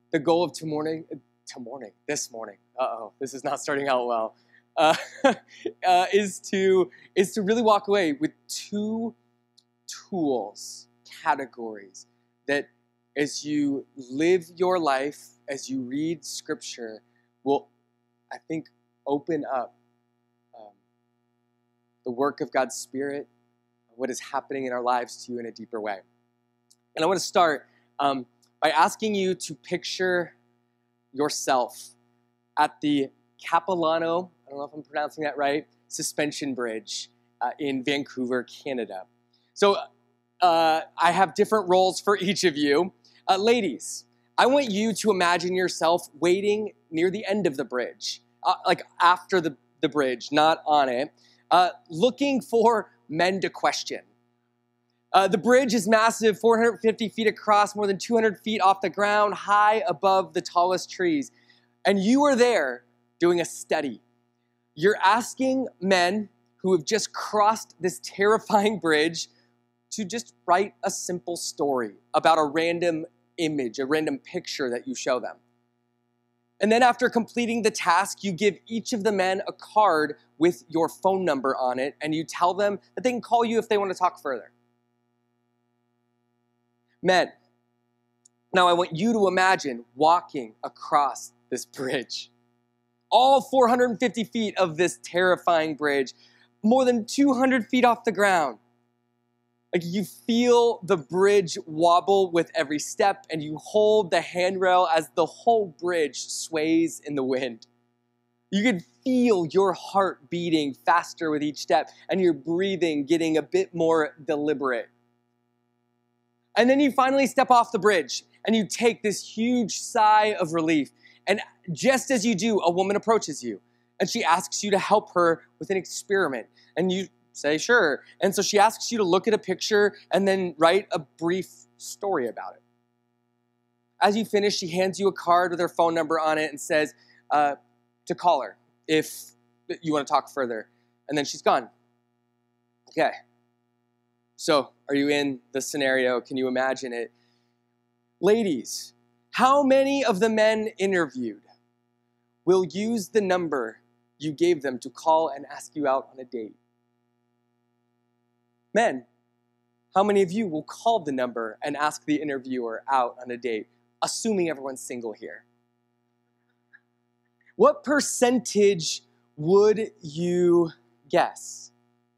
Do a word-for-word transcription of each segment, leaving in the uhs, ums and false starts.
the goal of tomorrow morning, to morning, this morning, uh-oh, this is not starting out well, uh, uh, is to is to really walk away with two tools, categories, that as you live your life, as you read Scripture, will, I think, open up um, the work of God's Spirit, what is happening in our lives to you in a deeper way. And I want to start um, by asking you to picture yourself at the Capilano, I don't know if I'm pronouncing that right, suspension bridge uh, in Vancouver, Canada. So uh, I have different roles for each of you. Uh, ladies, I want you to imagine yourself waiting near the end of the bridge, uh, like after the, the bridge, not on it, uh, looking for men to question. Uh, the bridge is massive, four hundred fifty feet across, more than two hundred feet off the ground, high above the tallest trees. And you are there doing a study. You're asking men who have just crossed this terrifying bridge to just write a simple story about a random image, a random picture that you show them. And then after completing the task, you give each of the men a card with your phone number on it, and you tell them that they can call you if they want to talk further. Men, now I want you to imagine walking across this bridge. All four hundred fifty feet of this terrifying bridge, more than two hundred feet off the ground. Like you feel the bridge wobble with every step, and you hold the handrail as the whole bridge sways in the wind. You can feel your heart beating faster with each step, and your breathing getting a bit more deliberate. And then you finally step off the bridge, and you take this huge sigh of relief. And just as you do, a woman approaches you, and she asks you to help her with an experiment. And you say, sure. And so she asks you to look at a picture and then write a brief story about it. As you finish, she hands you a card with her phone number on it and says uh, to call her if you want to talk further. And then she's gone. Okay. So, are you in the scenario? Can you imagine it? Ladies, how many of the men interviewed will use the number you gave them to call and ask you out on a date? Men, how many of you will call the number and ask the interviewer out on a date, assuming everyone's single here? What percentage would you guess?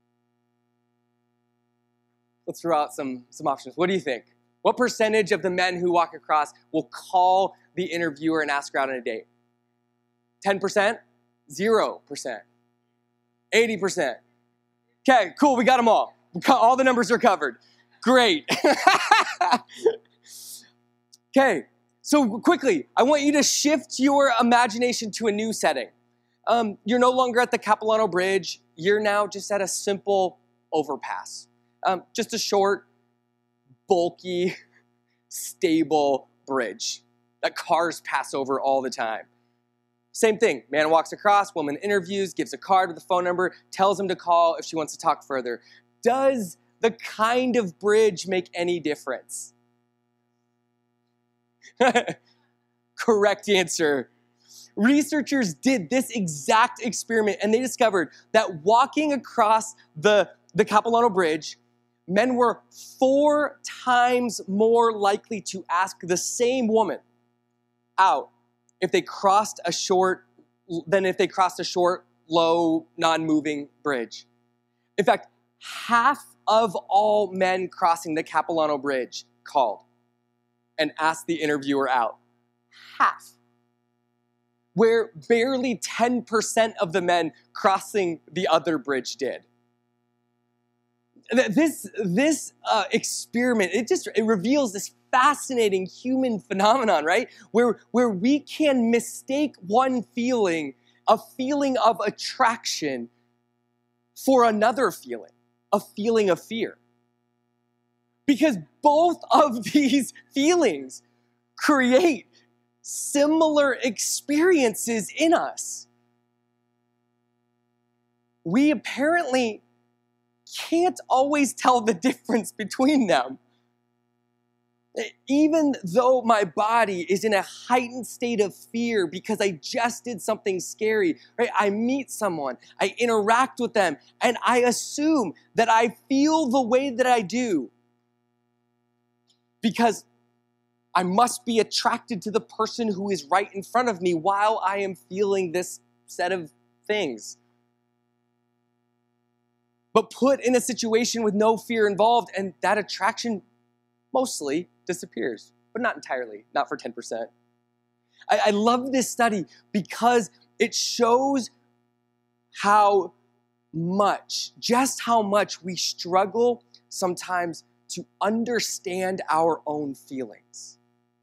Let's throw out some, some options. What do you think? What percentage of the men who walk across will call the interviewer and ask her out on a date? ten percent? zero percent? eighty percent? Okay, cool, we got them all. All the numbers are covered. Great. Okay, so quickly, I want you to shift your imagination to a new setting. Um, you're no longer at the Capilano Bridge. You're now just at a simple overpass. Um, just a short, bulky, stable bridge that cars pass over all the time. Same thing. Man walks across, woman interviews, gives a card with a phone number, tells him to call if she wants to talk further. Does the kind of bridge make any difference? Correct answer. Researchers did this exact experiment, and they discovered that walking across the, the Capilano Bridge, men were four times more likely to ask the same woman out if they crossed a short than if they crossed a short, low, non-moving bridge. In fact, half of all men crossing the Capilano Bridge called and asked the interviewer out. Half. Where barely ten percent of the men crossing the other bridge did. This, this uh, experiment, it just it reveals this fascinating human phenomenon, right? Where, where we can mistake one feeling, a feeling of attraction, for another feeling, a feeling of fear. Because both of these feelings create similar experiences in us. We apparently can't always tell the difference between them. Even though my body is in a heightened state of fear because I just did something scary, right? I meet someone, I interact with them, and I assume that I feel the way that I do because I must be attracted to the person who is right in front of me while I am feeling this set of things. But put in a situation with no fear involved, and that attraction mostly disappears, but not entirely, not for ten percent. I, I love this study because it shows how much, just how much we struggle sometimes to understand our own feelings.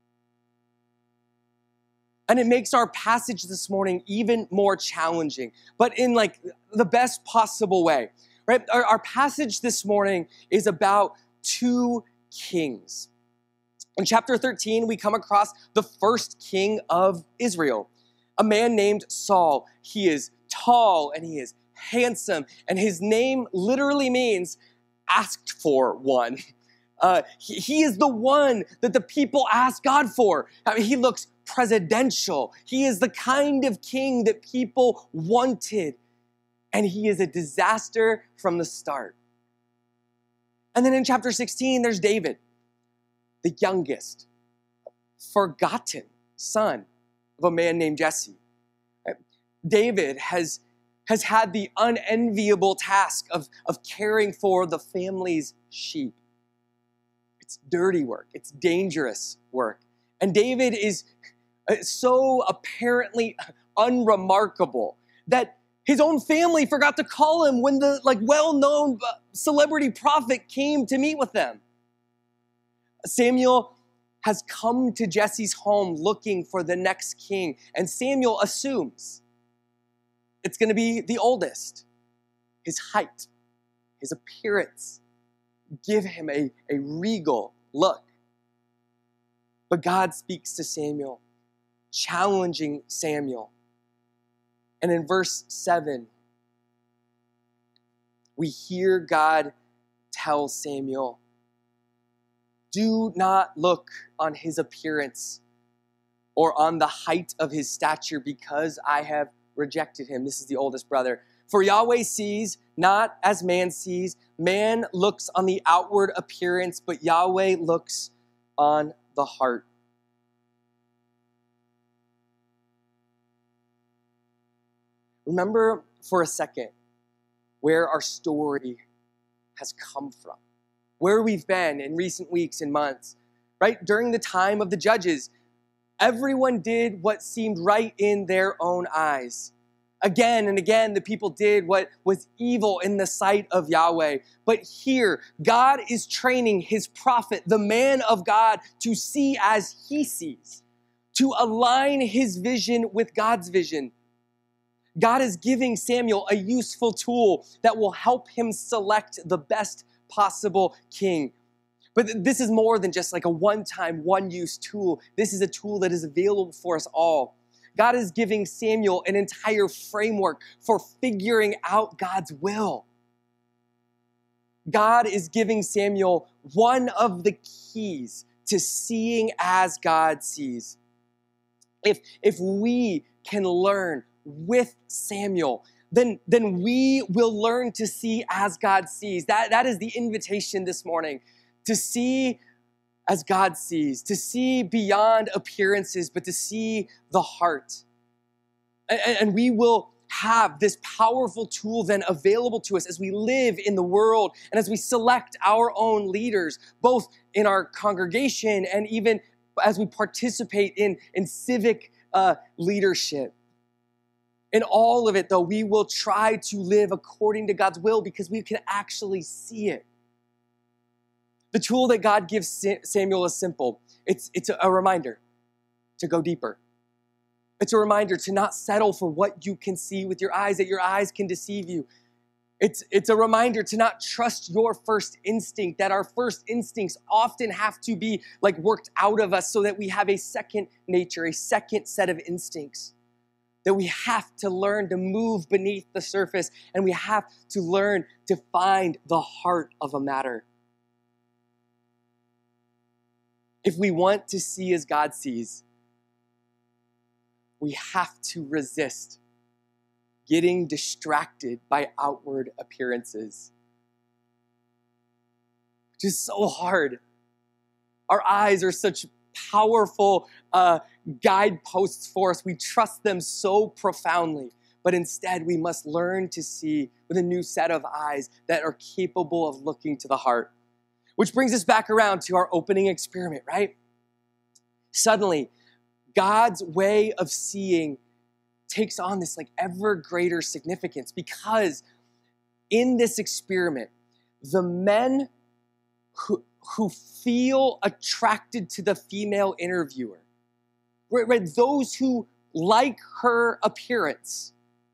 And it makes our passage this morning even more challenging, but in like the best possible way, right? Our, our passage this morning is about two kings. In chapter thirteen, we come across the first king of Israel, a man named Saul. He is tall and he is handsome, and his name literally means asked for one. Uh, he, he is the one that the people ask God for. I mean, he looks presidential. He is the kind of king that people wanted, and he is a disaster from the start. And then in chapter sixteen, there's David, the youngest, forgotten son of a man named Jesse. David has, has had the unenviable task of, of caring for the family's sheep. It's dirty work. It's dangerous work. And David is so apparently unremarkable that his own family forgot to call him when the like well-known celebrity prophet came to meet with them. Samuel has come to Jesse's home looking for the next king, and Samuel assumes it's going to be the oldest. His height, his appearance give him a, a regal look. But God speaks to Samuel, challenging Samuel. And in verse seven, we hear God tell Samuel, do not look on his appearance or on the height of his stature, because I have rejected him. This is the oldest brother. For Yahweh sees not as man sees. Man looks on the outward appearance, but Yahweh looks on the heart. Remember for a second where our story has come from, where we've been in recent weeks and months, right? During the time of the judges, everyone did what seemed right in their own eyes. Again and again, the people did what was evil in the sight of Yahweh. But here, God is training his prophet, the man of God, to see as he sees, to align his vision with God's vision. God is giving Samuel a useful tool that will help him select the best possible king. But this is more than just like a one-time, one-use tool. This is a tool that is available for us all. God is giving Samuel an entire framework for figuring out God's will. God is giving Samuel one of the keys to seeing as God sees. If, if we can learn with Samuel, then, then we will learn to see as God sees. That, that is the invitation this morning, to see as God sees, to see beyond appearances, but to see the heart. And, and we will have this powerful tool then available to us as we live in the world and as we select our own leaders, both in our congregation and even as we participate in, in civic uh, leadership. In all of it, though, we will try to live according to God's will because we can actually see it. The tool that God gives Samuel is simple. It's, it's a reminder to go deeper. It's a reminder to not settle for what you can see with your eyes, that your eyes can deceive you. It's, it's a reminder to not trust your first instinct, that our first instincts often have to be like worked out of us so that we have a second nature, a second set of instincts. That we have to learn to move beneath the surface, and we have to learn to find the heart of a matter. if we want to see as God sees, we have to resist getting distracted by outward appearances, which is so hard. Our eyes are such powerful uh, guideposts for us. We trust them so profoundly. But instead, we must learn to see with a new set of eyes that are capable of looking to the heart. Which brings us back around to our opening experiment, right? Suddenly, God's way of seeing takes on this like ever greater significance, because in this experiment, the men who, who feel attracted to the female interviewer, right, right, those who like her appearance,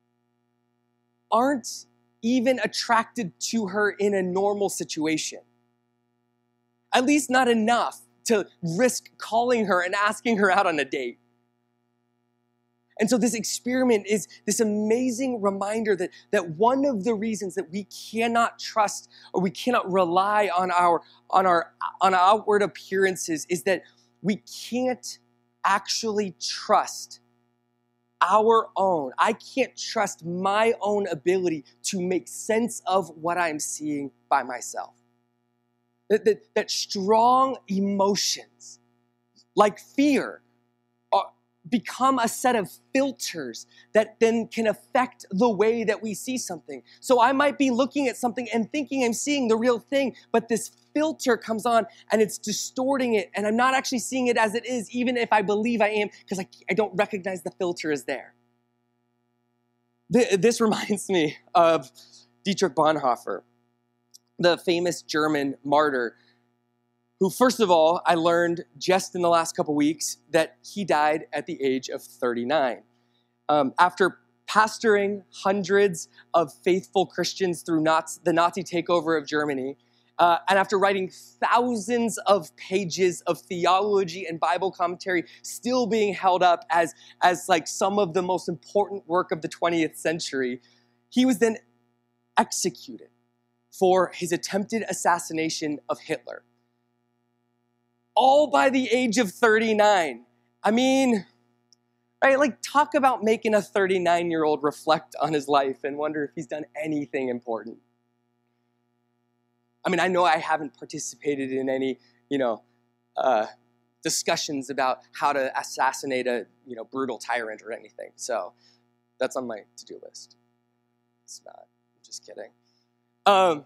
aren't even attracted to her in a normal situation. At least not enough to risk calling her and asking her out on a date. And so this experiment is this amazing reminder that, that one of the reasons that we cannot trust or we cannot rely on our, on our, on our outward appearances is that we can't actually trust our own. I can't trust my own ability to make sense of what I'm seeing by myself. That, that, that strong emotions, like fear, are, become a set of filters that then can affect the way that we see something. So I might be looking at something and thinking I'm seeing the real thing, but this filter comes on and it's distorting it, and I'm not actually seeing it as it is, even if I believe I am, because I, I don't recognize the filter is there. This reminds me of Dietrich Bonhoeffer, the famous German martyr, who, first of all, I learned just in the last couple weeks that he died at the age of thirty-nine. Um, after pastoring hundreds of faithful Christians through Nazi, the Nazi takeover of Germany, uh, and after writing thousands of pages of theology and Bible commentary, still being held up as, as like some of the most important work of the twentieth century, he was then executed for his attempted assassination of Hitler. All by the age of thirty-nine. I mean, right, like talk about making a thirty-nine-year-old reflect on his life and wonder if he's done anything important. I mean, I know I haven't participated in any, you know, uh, discussions about how to assassinate a, you know, brutal tyrant or anything. So that's on my to-do list. It's not. I'm just kidding. Um,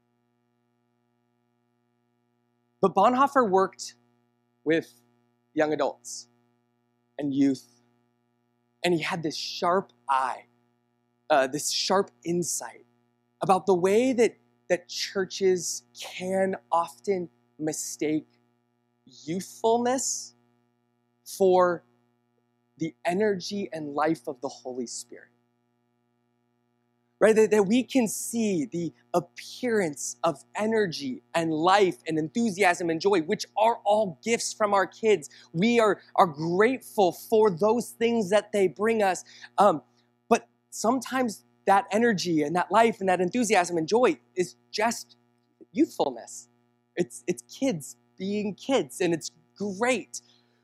but Bonhoeffer worked with young adults and youth, and he had this sharp eye, uh, this sharp insight about the way that, that churches can often mistake youthfulness for the energy and life of the Holy Spirit. Right, that, that we can see the appearance of energy and life and enthusiasm and joy, which are all gifts from our kids. We are, are grateful for those things that they bring us. Um, but sometimes that energy and that life and that enthusiasm and joy is just youthfulness. It's, it's kids being kids, and it's great.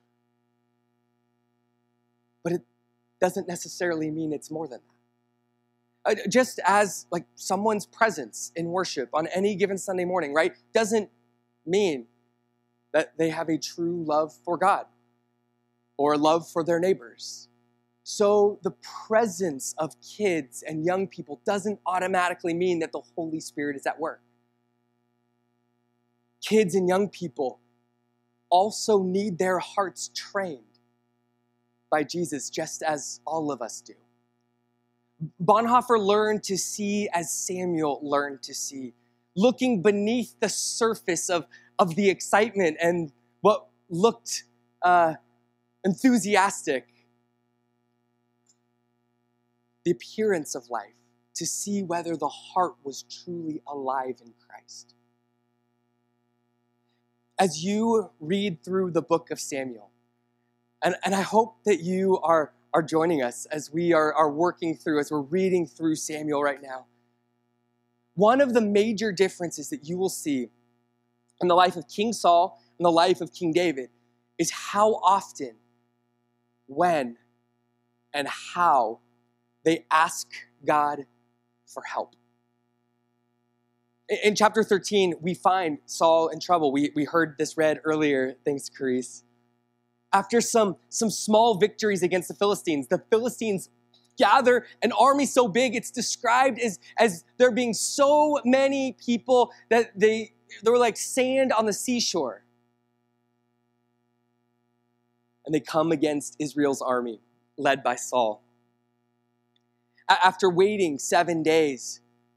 But it doesn't necessarily mean it's more than that. Uh, just as like someone's presence in worship on any given Sunday morning, right, doesn't mean that they have a true love for God or love for their neighbors. So the presence of kids and young people doesn't automatically mean that the Holy Spirit is at work. Kids and young people also need their hearts trained by Jesus, just as all of us do. Bonhoeffer learned to see as Samuel learned to see, looking beneath the surface of, of the excitement and what looked uh, enthusiastic, the appearance of life, to see whether the heart was truly alive in Christ. As you read through the book of Samuel, and, and I hope that you are are joining us as we are, are working through, as we're reading through Samuel right now. One of the major differences that you will see in the life of King Saul and in the life of King David is how often, when, and how they ask God for help. In chapter thirteen, we find Saul in trouble. We, we heard this read earlier, thanks, Carice. After some, some small victories against the Philistines, the Philistines gather an army so big, it's described as, as there being so many people that they, they were like sand on the seashore. And they come against Israel's army, led by Saul. A- after waiting seven days,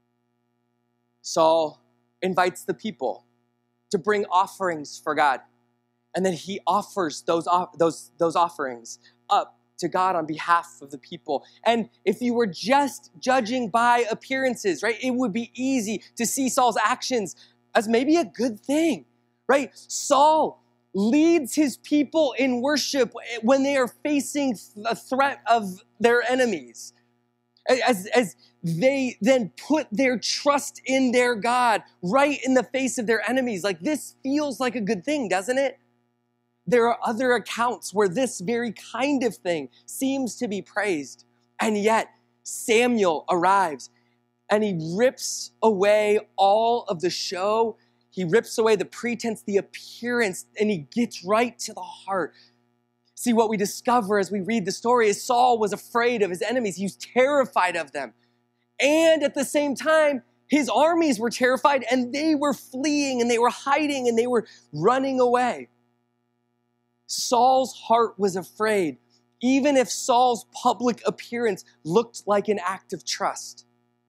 Saul invites the people to bring offerings for God. And then he offers those, those, those offerings up to God on behalf of the people. And if you were just judging by appearances, right, it would be easy to see Saul's actions as maybe a good thing, right? Saul leads his people in worship when they are facing a threat of their enemies. As, as they then put their trust in their God right in the face of their enemies. Like, this feels like a good thing, doesn't it? There are other accounts where this very kind of thing seems to be praised. And yet Samuel arrives and he rips away all of the show. He rips away the pretense, the appearance, and he gets right to the heart. See, what we discover as we read the story is Saul was afraid of his enemies. He was terrified of them. And at the same time, his armies were terrified and they were fleeing and they were hiding and they were running away. Saul's heart was afraid, even if Saul's public appearance looked like an act of trust.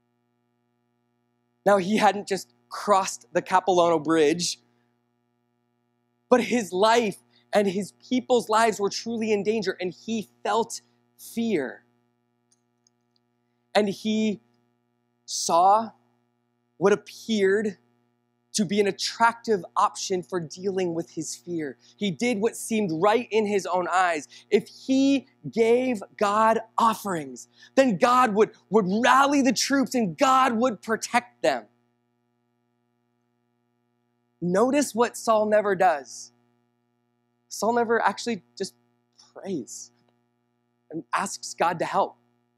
Now, he hadn't just crossed the Capilano Bridge, but his life and his people's lives were truly in danger, and he felt fear. And he saw what appeared to be an attractive option for dealing with his fear. He did what seemed right in his own eyes. If he gave God offerings, then God would, would rally the troops and God would protect them. Notice what Saul never does. Saul never actually just prays and asks God to help.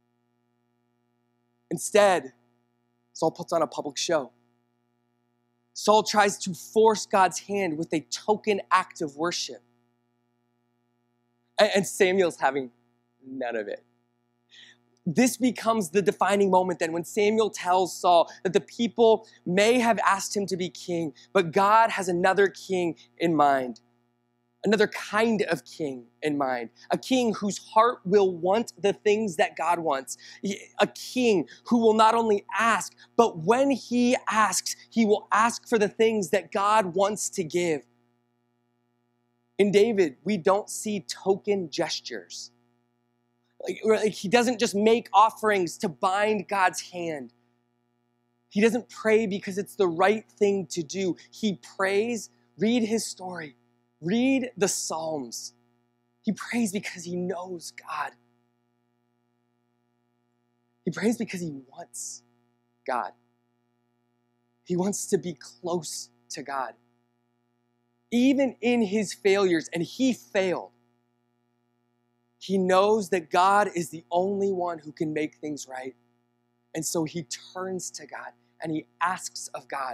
Instead, Saul puts on a public show. Saul tries to force God's hand with a token act of worship. And Samuel's having none of it. This becomes the defining moment then when Samuel tells Saul that the people may have asked him to be king, but God has another king in mind. Another kind of king in mind. A king whose heart will want the things that God wants. A king who will not only ask, but when he asks, he will ask for the things that God wants to give. In David, we don't see token gestures. Like, like he doesn't just make offerings to bind God's hand. He doesn't pray because it's the right thing to do. He prays, read his story. Read the Psalms. He prays because he knows God. He prays because he wants God. He wants to be close to God. Even in his failures, and he failed, he knows that God is the only one who can make things right. And so he turns to God and he asks of God.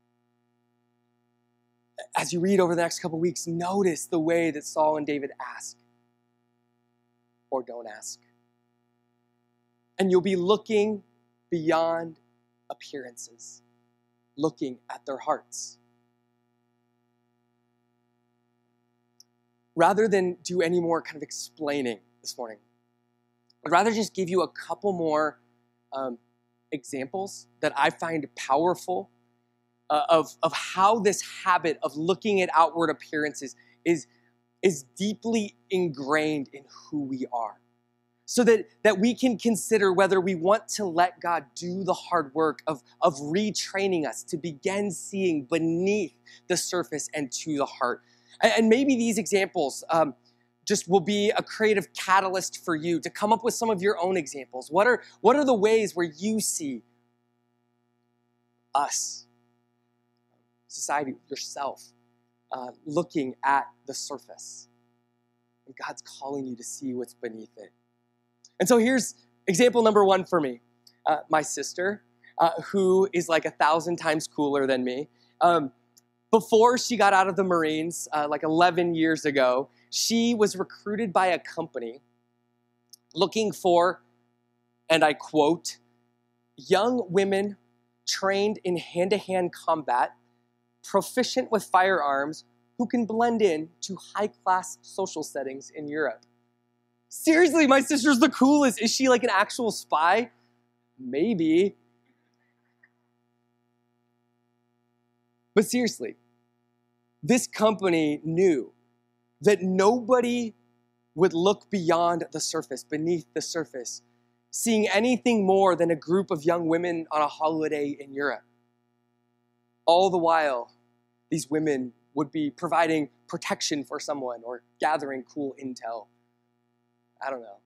As you read over the next couple of weeks, notice the way that Saul and David ask or don't ask. And you'll be looking beyond appearances, looking at their hearts. Rather than do any more kind of explaining this morning, I'd rather just give you a couple more um, examples that I find powerful uh, of, of how this habit of looking at outward appearances is, is deeply ingrained in who we are. So that, that we can consider whether we want to let God do the hard work of, of retraining us to begin seeing beneath the surface and to the heart. And, and maybe these examples um, just will be a creative catalyst for you to come up with some of your own examples. What are, what are the ways where you see us, society, yourself, uh, looking at the surface. And God's calling you to see what's beneath it. And so here's example number one for me. Uh, my sister, uh, who is like a thousand times cooler than me. Um, before she got out of the Marines, uh, like eleven years ago, she was recruited by a company looking for, and I quote, young women trained in hand-to-hand combat, proficient with firearms, who can blend in to high-class social settings in Europe. Seriously, my sister's the coolest. Is she like an actual spy? Maybe. But seriously, this company knew that nobody would look beyond the surface, beneath the surface, seeing anything more than a group of young women on a holiday in Europe. All the while, these women would be providing protection for someone or gathering cool intel. I don't know.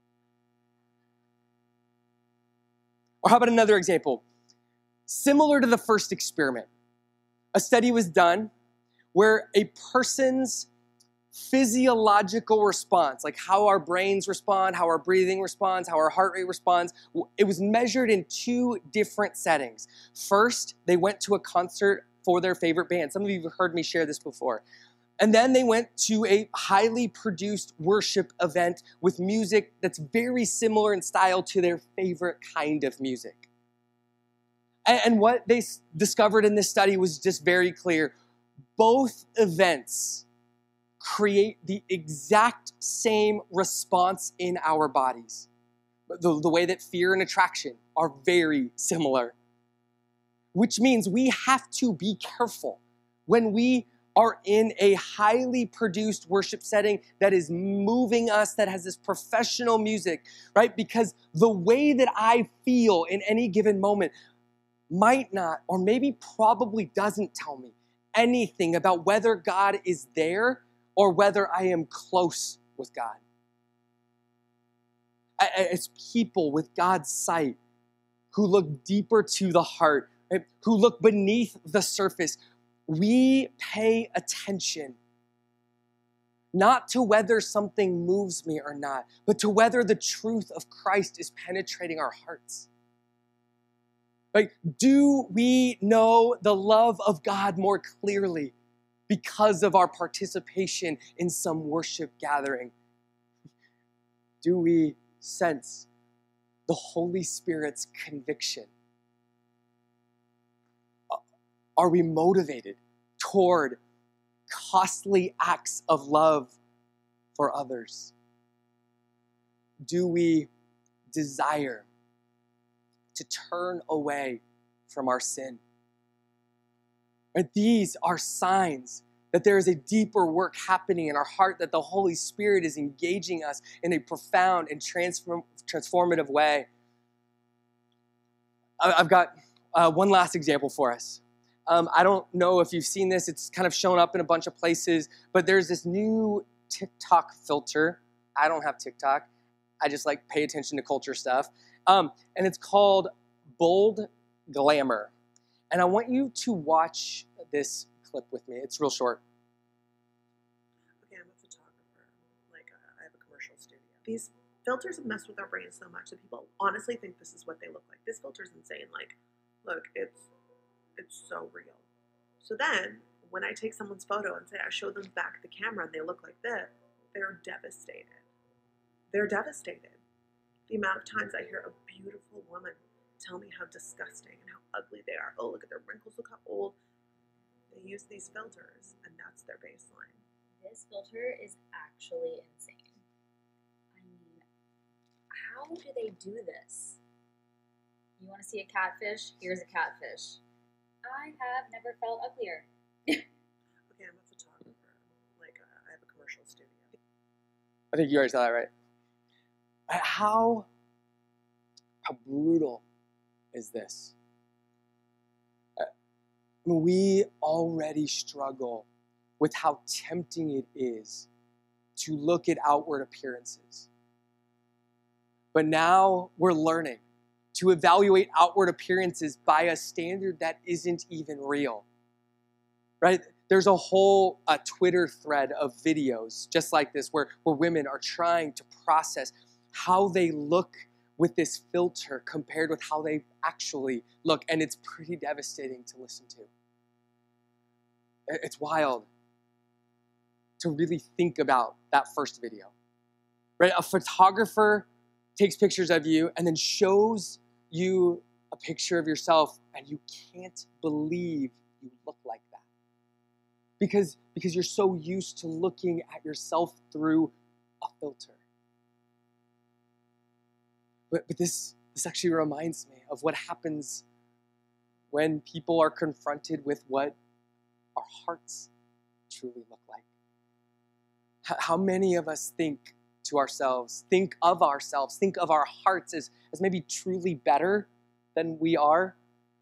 Or how about another example? Similar to the first experiment, a study was done where a person's physiological response, like how our brains respond, how our breathing responds, how our heart rate responds, it was measured in two different settings. First, they went to a concert for their favorite band. Some of you have heard me share this before. And then they went to a highly produced worship event with music that's very similar in style to their favorite kind of music. And what they discovered in this study was just very clear. Both events create the exact same response in our bodies. The, the way that fear and attraction are very similar. Which means we have to be careful when we are in a highly produced worship setting that is moving us, that has this professional music, right? Because the way that I feel in any given moment might not, or maybe probably doesn't tell me anything about whether God is there or whether I am close with God. As people with God's sight who look deeper to the heart, right? Who look beneath the surface, we pay attention not to whether something moves me or not, but to whether the truth of Christ is penetrating our hearts. Like, do we know the love of God more clearly because of our participation in some worship gathering? Do we sense the Holy Spirit's conviction? Are we motivated toward costly acts of love for others? Do we desire to turn away from our sin? Right? These are signs that there is a deeper work happening in our heart, that the Holy Spirit is engaging us in a profound and transform, transformative way. I've got uh, one last example for us. Um, I don't know if you've seen this. It's kind of shown up in a bunch of places, but there's this new TikTok filter. I don't have TikTok. I just like pay attention to culture stuff. Um, and it's called Bold Glamour. And I want you to watch this clip with me. It's real short. Okay, I'm a photographer. Like, uh, I have a commercial studio. These filters have messed with our brains so much that people honestly think this is what they look like. This filter's insane. Like, look, it's it's so real. So then, when I take someone's photo and say I show them back the camera and they look like this, they're devastated. They're devastated. The amount of times I hear a beautiful woman tell me how disgusting and how ugly they are. Oh, look at their wrinkles, look how old. They use these filters, and that's their baseline. This filter is actually insane. I mean, how do they do this? You want to see a catfish? Here's a catfish. I have never felt uglier. Okay, I'm a photographer. Like, uh, I have a commercial studio. I think you already saw that, right? How, how brutal is this? We already struggle with how tempting it is to look at outward appearances. But now we're learning to evaluate outward appearances by a standard that isn't even real, right? there's a whole uh, Twitter thread of videos just like this where, where women are trying to process how they look with this filter compared with how they actually look. And it's pretty devastating to listen to. It's wild to really think about that first video, right? A photographer takes pictures of you and then shows you a picture of yourself, and you can't believe you look like that. Because, because you're so used to looking at yourself through a filter. But, but this, this actually reminds me of what happens when people are confronted with what our hearts truly look like. H- how many of us think to ourselves, think of ourselves, think of our hearts as, as maybe truly better than we are?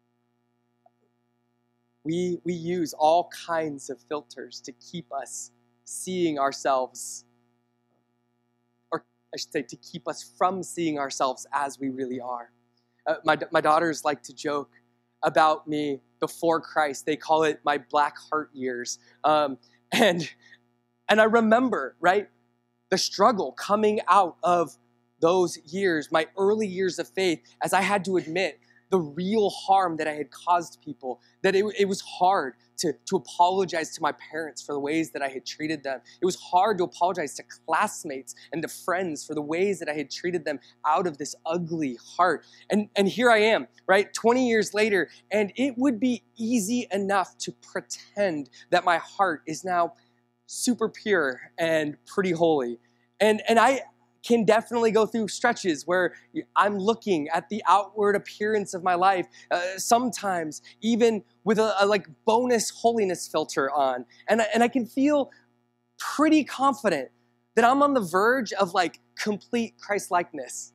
We, we use all kinds of filters to keep us seeing ourselves, or I should say, to keep us from seeing ourselves as we really are. Uh, my, my daughters like to joke about me before Christ. They call it my black heart years. Um, and, and I remember, right, the struggle coming out of those years, my early years of faith, as I had to admit the real harm that I had caused people, that it, it was hard to, to apologize to my parents for the ways that I had treated them. It was hard to apologize to classmates and to friends for the ways that I had treated them out of this ugly heart. And, and here I am, right, twenty years later, and it would be easy enough to pretend that my heart is now super pure and pretty holy. And, and I can definitely go through stretches where I'm looking at the outward appearance of my life, uh, sometimes even with a, a like bonus holiness filter on. And, and I can feel pretty confident that I'm on the verge of like complete Christ-likeness.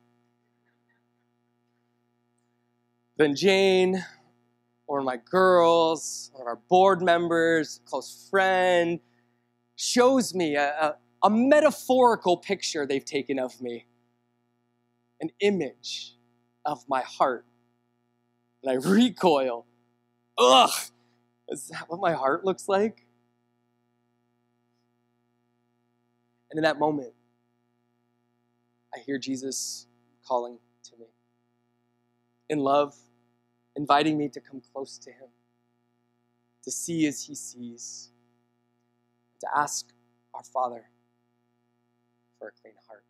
Then Jane, or my girls, or our board members, close friend, shows me a, a A metaphorical picture they've taken of me, an image of my heart. And I recoil. Ugh, is that what my heart looks like? And in that moment, I hear Jesus calling to me. In love, inviting me to come close to him, to see as he sees, to ask our Father for a clean heart.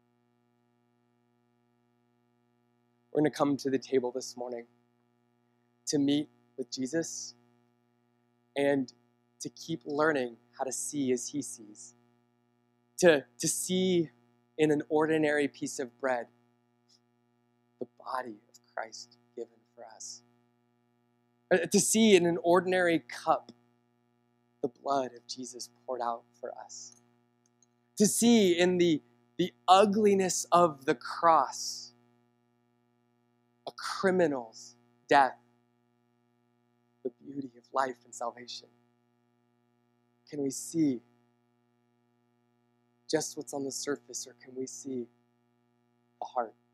We're going to come to the table this morning to meet with Jesus and to keep learning how to see as he sees. To, to see in an ordinary piece of bread the body of Christ given for us. To see in an ordinary cup the blood of Jesus poured out for us. To see in the The ugliness of the cross, a criminal's death, the beauty of life and salvation. Can we see just what's on the surface, or can we see the heart?